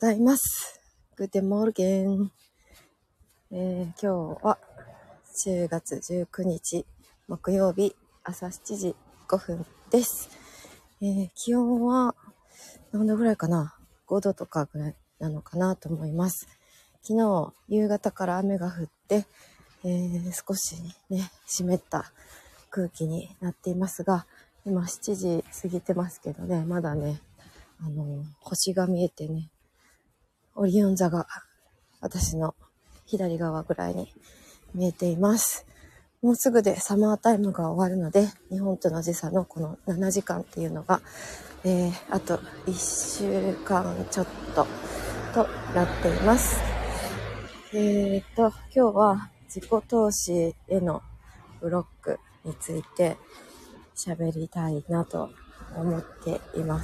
ございます。グーテンモルゲン。今日は10月19日木曜日朝7時5分です。気温は何度ぐらいかな、5度とかぐらいなのかなと思います。昨日夕方から雨が降って、少しね湿った空気になっていますが、今7時過ぎてますけどね、まだね星が見えてね、オリオン座が私の左側ぐらいに見えています。もうすぐでサマータイムが終わるので、日本との時差のこの7時間っていうのが、あと1週間ちょっととなっています。今日は自己投資へのブロックについて喋りたいなと思っています。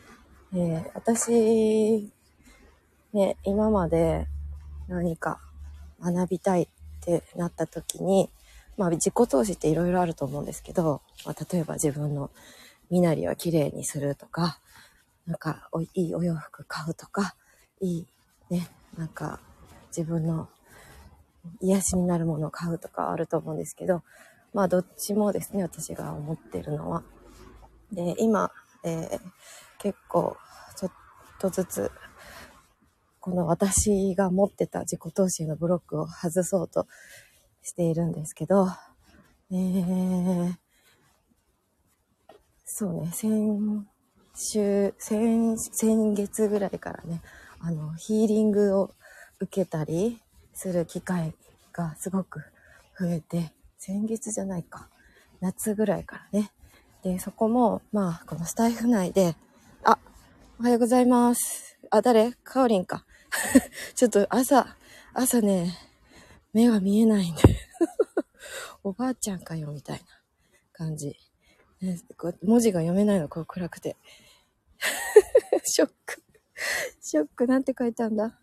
私ね、今まで何か学びたいってなった時に、自己投資っていろいろあると思うんですけど、例えば自分の身なりをきれいにするとか、なんかいいお洋服買うとか、いいね、なんか自分の癒しになるものを買うとかあると思うんですけど、どっちもですね、私が思っているのは。で、今、結構ちょっとずつこの私が持ってた自己投資のブロックを外そうとしているんですけど、そうね、先月ぐらいからね、ヒーリングを受けたりする機会がすごく増えて、先月じゃないか、夏ぐらいからね。で、そこも、このスタイフ内で、おはようございます。誰？かおりんか。ちょっと朝ね、目が見えないんで、おばあちゃんかよ、みたいな感じ。文字が読めないの、こう暗くて。ショック、なんて書いたんだ。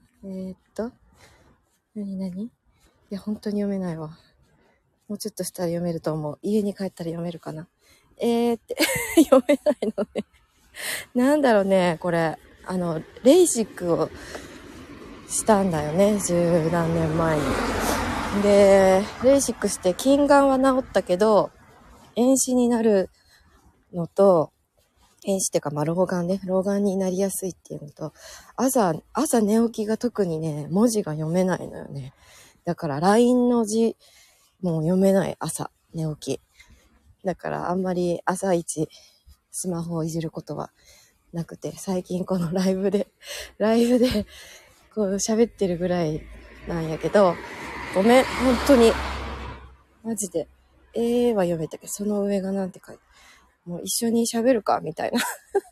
何いや、本当に読めないわ。もうちょっとしたら読めると思う。家に帰ったら読めるかな。って読めないのね。なんだろうね、これ。レーシックをしたんだよね、十何年前に。で、レーシックして近眼は治ったけど、遠視になるのと、遠視っていうか、老眼になりやすいっていうのと、朝寝起きが特にね、文字が読めないのよね。だから LINE の字も読めない、朝寝起き。だからあんまり朝一スマホをいじることはなくて、最近このライブでこう喋ってるぐらいなんやけど、ごめん、本当にマジでは読めたけど、その上がなんて書いて、もう一緒に喋るかみたいな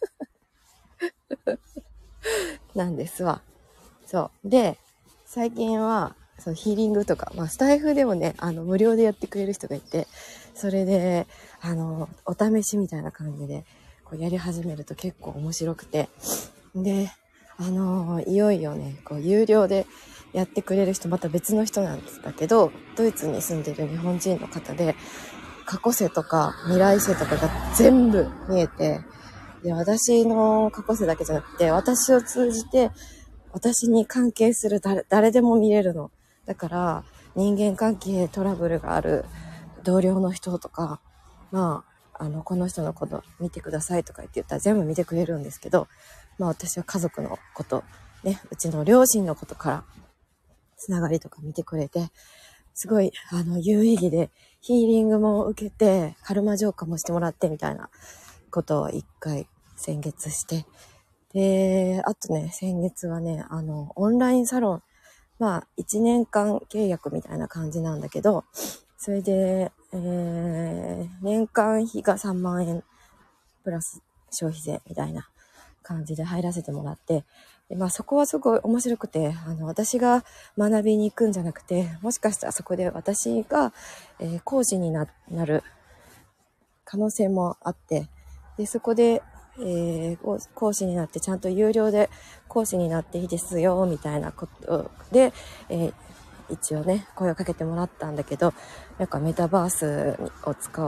なんですわ。そうで、最近はそうヒーリングとか、スタイフでもね、無料でやってくれる人がいて、それでお試しみたいな感じでこうやり始めると結構面白くて、でいよいよね、こう有料でやってくれる人、また別の人なんだけど、ドイツに住んでる日本人の方で、過去世とか未来世とかが全部見えて、で、私の過去世だけじゃなくて、私を通じて私に関係する誰でも見れるの。だから人間関係トラブルがある同僚の人とか、この人のこと見てくださいとか言ったら全部見てくれるんですけど、私は家族のことね、うちの両親のことからつながりとか見てくれて、すごい有意義で、ヒーリングも受けてカルマ浄化もしてもらってみたいなことを一回先月して、で、あとね、先月はね、オンラインサロン、1年間契約みたいな感じなんだけど、それで、年間費が3万円プラス消費税みたいな感じで入らせてもらって、で、そこはすごい面白くて、私が学びに行くんじゃなくて、もしかしたらそこで私が、講師になる可能性もあって、で、そこで、講師になってちゃんと有料で講師になっていいですよみたいなことで、一応ね声をかけてもらったんだけど、なんかメタバースを使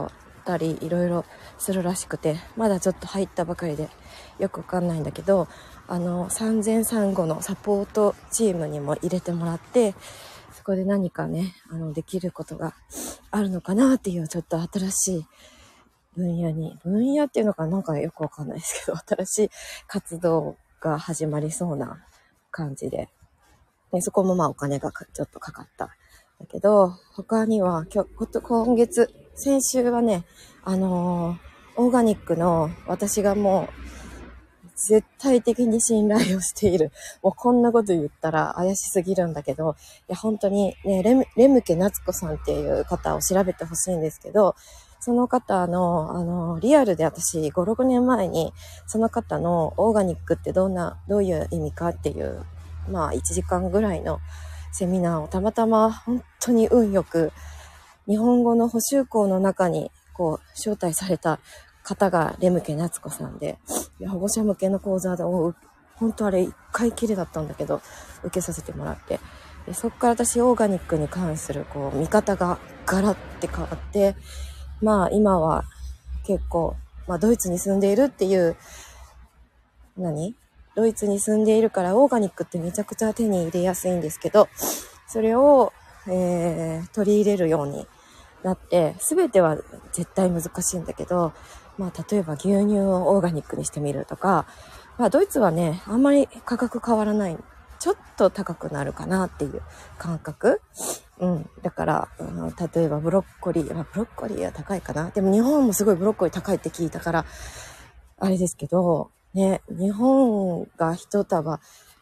ったりいろいろするらしくて、まだちょっと入ったばかりでよくわかんないんだけど、産前産後のサポートチームにも入れてもらって、そこで何かねできることがあるのかなっていう、ちょっと新しい分野っていうのかなんかよくわかんないですけど、新しい活動が始まりそうな感じで、そこもまあお金がちょっとかかっただけど、他には今月、先週はね、オーガニックの私がもう絶対的に信頼をしている。もうこんなこと言ったら怪しすぎるんだけど、いや本当にね、レムケ夏子さんっていう方を調べてほしいんですけど、その方の、リアルで私5、6年前にその方のオーガニックってどういう意味かっていう、まあ1時間ぐらいのセミナーをたまたま本当に運よく日本語の補習校の中にこう招待された方がレムケ夏子さんで、保護者向けの講座を本当あれ1回きりだったんだけど受けさせてもらって、でそこから私オーガニックに関するこう見方がガラッて変わって、まあ今は結構、まあドイツに住んでいるっていうドイツに住んでいるからオーガニックってめちゃくちゃ手に入れやすいんですけど、それを、取り入れるようになって、全ては絶対難しいんだけど、まあ例えば牛乳をオーガニックにしてみるとか、まあドイツはねあんまり価格変わらない、ちょっと高くなるかなっていう感覚。だから、例えばブロッコリーは高いかな。でも日本もすごいブロッコリー高いって聞いたからあれですけどね、日本が一束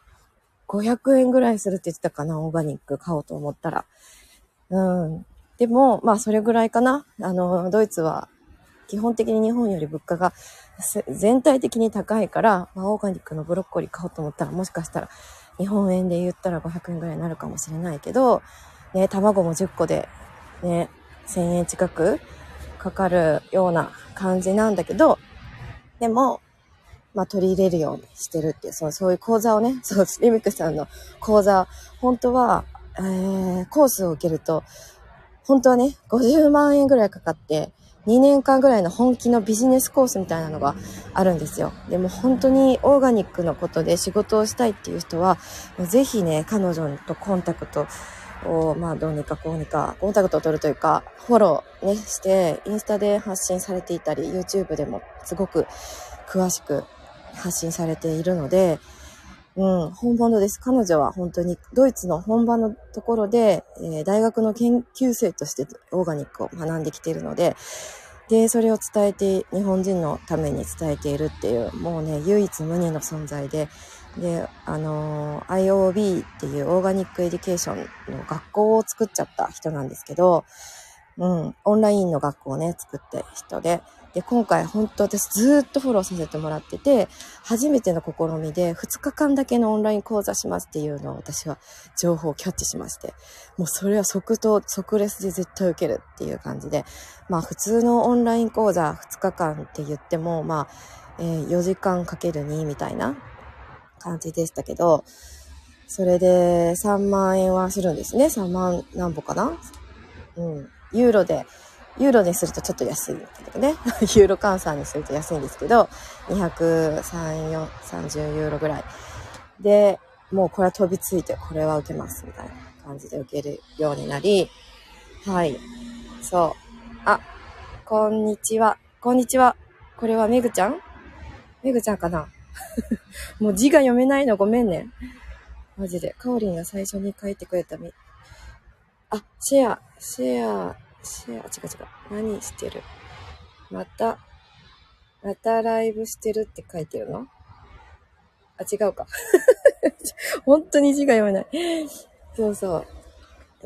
500円ぐらいするって言ってたかな、オーガニック買おうと思ったら。でもまあそれぐらいかな。ドイツは基本的に日本より物価が全体的に高いから、まあ、オーガニックのブロッコリー買おうと思ったら、もしかしたら日本円で言ったら500円ぐらいになるかもしれないけど、ね、卵も10個でね、1000円近くかかるような感じなんだけど、でも、まあ取り入れるようにしてるっていう、そういう講座をね、リミックさんの講座、本当は、コースを受けると、本当はね、50万円ぐらいかかって、2年間ぐらいの本気のビジネスコースみたいなのがあるんですよ。でも本当にオーガニックのことで仕事をしたいっていう人は、ぜひね、彼女とコンタクトを、まあどうにかこうにか、コンタクトを取るというか、フォローね、して、インスタで発信されていたり、YouTube でもすごく詳しく発信されているので、本物です。彼女は本当にドイツの本場のところで、大学の研究生としてオーガニックを学んできているので、それを伝えて、日本人のために伝えているっていう、もうね、唯一無二の存在で、IOB っていうオーガニックエデュケーションの学校を作っちゃった人なんですけど、オンラインの学校をね、作った人で、今回本当私ずっとフォローさせてもらってて、初めての試みで2日間だけのオンライン講座しますっていうのを私は情報をキャッチしまして、もうそれは即レスで絶対受けるっていう感じで、まあ普通のオンライン講座2日間って言っても、まあ、4時間かける2みたいな感じでしたけど、それで3万円はするんですね。3万何歩かな。ユーロにするとちょっと安いんだけどね。ユーロ換算にすると安いんですけど、230ユーロぐらい。で、もうこれは飛びついて、これは受けます、みたいな感じで受けるようになり、はい。そう。あ、こんにちは。こんにちは。これはめぐちゃんかなもう字が読めないのごめんね。マジで。かおりんが最初に書いてくれたシェア、違う。何してる？またライブしてるって書いてるの？違うか。本当に字が読めない。そう。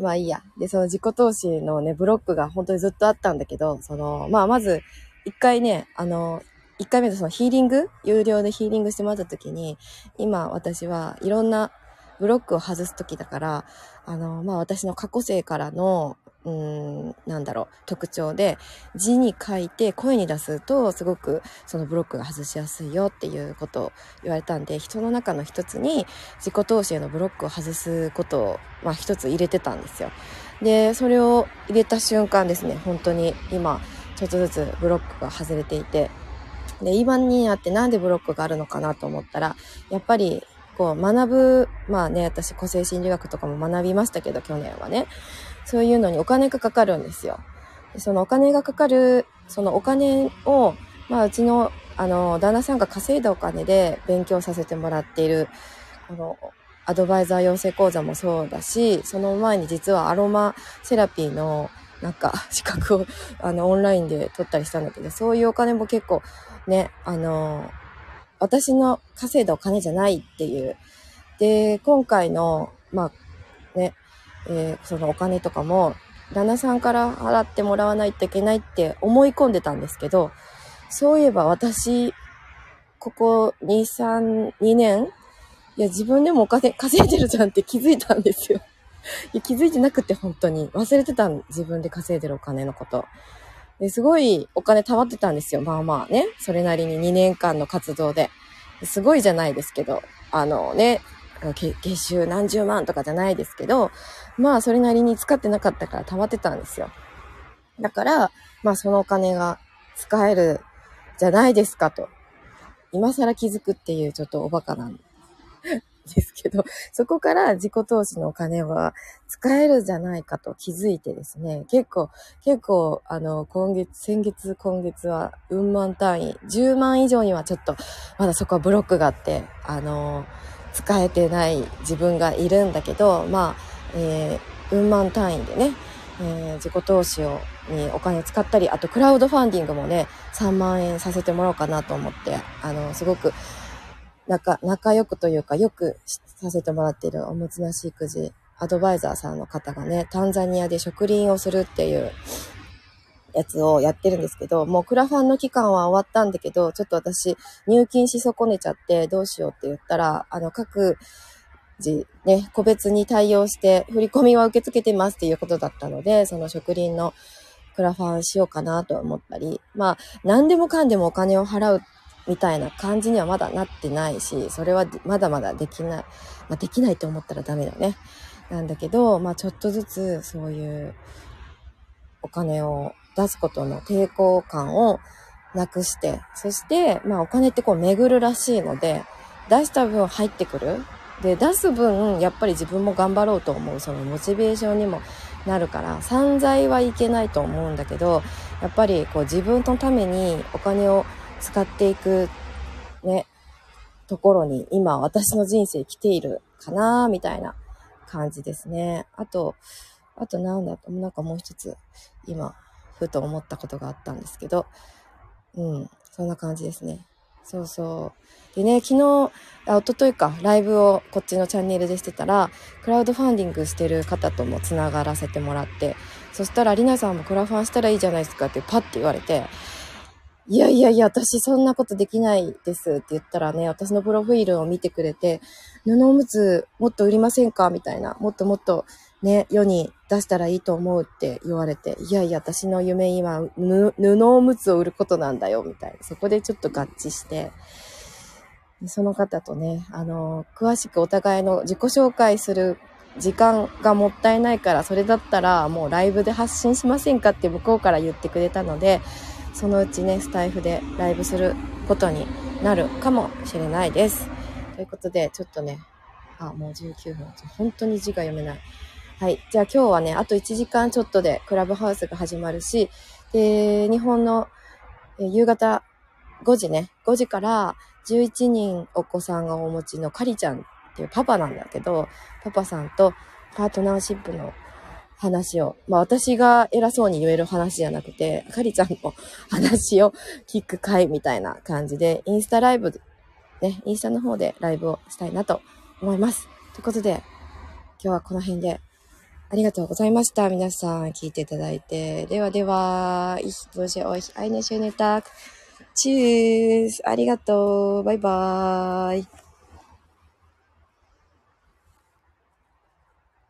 まあいいや。で、その自己投資のね、ブロックが本当にずっとあったんだけど、まあまず、一回ね、一回目で有料でヒーリングしてもらった時に、今私はいろんなブロックを外す時だから、まあ私の過去世からの、特徴で、字に書いて声に出すとすごくそのブロックが外しやすいよっていうことを言われたんで、人の中の一つに自己投資へのブロックを外すことを、まあ一つ入れてたんですよ。で、それを入れた瞬間ですね、本当に今ちょっとずつブロックが外れていて、で今になってなんでブロックがあるのかなと思ったら、やっぱりこう学ぶ、まあね、私個性心理学とかも学びましたけど、去年はね、そういうのにお金がかかるんですよ。でそのお金がかかる、そのお金を、まあうちの旦那さんが稼いだお金で勉強させてもらっているこのアドバイザー養成講座もそうだし、その前に実はアロマセラピーのなんか資格をオンラインで取ったりしたんだけど、そういうお金も結構ね、私の稼いだお金じゃないっていう。で、今回の、まあね、そのお金とかも、旦那さんから払ってもらわないといけないって思い込んでたんですけど、そういえば私、ここ2年、いや自分でもお金稼いでるじゃんって気づいたんですよ。いや気づいてなくて本当に。忘れてた自分で稼いでるお金のこと。ですごいお金貯まってたんですよ。まあまあね。それなりに2年間の活動で。すごいじゃないですけど、月収何十万とかじゃないですけど、まあそれなりに使ってなかったから貯まってたんですよ。だから、まあそのお金が使えるじゃないですかと。今更気づくっていうちょっとおバカなんですけど、そこから自己投資のお金は使えるじゃないかと気づいてですね、結構、先月、今月は運万単位、10万以上にはちょっと、まだそこはブロックがあって、使えてない自分がいるんだけど、まあ、運万単位でね、自己投資にお金を使ったり、あとクラウドファンディングもね、3万円させてもらおうかなと思って、すごく、仲良くというか、よくさせてもらっているおもつなし育児アドバイザーさんの方がね、タンザニアで植林をするっていうやつをやってるんですけど、もうクラファンの期間は終わったんだけど、ちょっと私入金し損ねちゃってどうしようって言ったら、各自ね、個別に対応して振り込みは受け付けてますっていうことだったので、その植林のクラファンしようかなと思ったり、まあ何でもかんでもお金を払うみたいな感じにはまだなってないし、それはまだまだできない。まあ、できないと思ったらダメだね。なんだけど、まあちょっとずつそういうお金を出すことの抵抗感をなくして、そしてまあお金ってこう巡るらしいので、出した分入ってくる。で、出す分やっぱり自分も頑張ろうと思うそのモチベーションにもなるから、散財はいけないと思うんだけど、やっぱりこう自分のためにお金を使っていくね、ところに今私の人生来ているかなみたいな感じですね。あとなんかもう一つ今ふと思ったことがあったんですけど、そんな感じですね。そうそう。でね、一昨日か、ライブをこっちのチャンネルでしてたら、クラウドファンディングしてる方ともつながらせてもらって、そしたら、りなさんもクラファンしたらいいじゃないですかってパッて言われて、いや、私そんなことできないですって言ったらね、私のプロフィールを見てくれて、布おむつもっと売りませんかみたいな、もっとね、世に出したらいいと思うって言われて、いや、私の夢今、布おむつを売ることなんだよ、みたいな。そこでちょっと合致して、その方とね、詳しくお互いの自己紹介する時間がもったいないから、それだったらもうライブで発信しませんかって向こうから言ってくれたので、そのうちね、スタイフでライブすることになるかもしれないです。ということで、ちょっとね、もう19分。本当に字が読めない。はい。じゃあ今日はね、あと1時間ちょっとでクラブハウスが始まるし、で、日本の夕方5時から11人お子さんがお持ちのカリちゃんっていうパパなんだけど、パパさんとパートナーシップの話を、まあ私が偉そうに言える話じゃなくて、カリちゃんの話を聞く会みたいな感じで、インスタの方でライブをしたいなと思います。ということで、今日はこの辺でありがとうございました。皆さん聞いていただいて。ではでは、ich wünsche euch eine schöne Tag. Tschüss. ありがとう。バイバーイ。